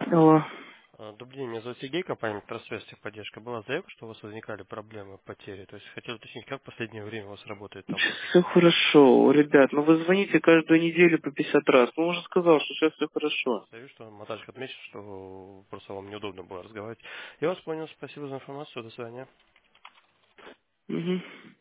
Алло. Добрый день, меня зовут Сергей, компания «Электросвязь», техподдержка. Была заявка, что у вас возникали проблемы, потери. То есть хотел уточнить, как в последнее время у вас работает там Все техника. хорошо, ребят. Ну вы звоните каждую неделю по 50 раз. Ну уже сказал, что сейчас все хорошо. Я вижу, что Маташка отмечен, что просто вам неудобно было разговаривать. Я вас понял, спасибо за информацию, до свидания. Угу.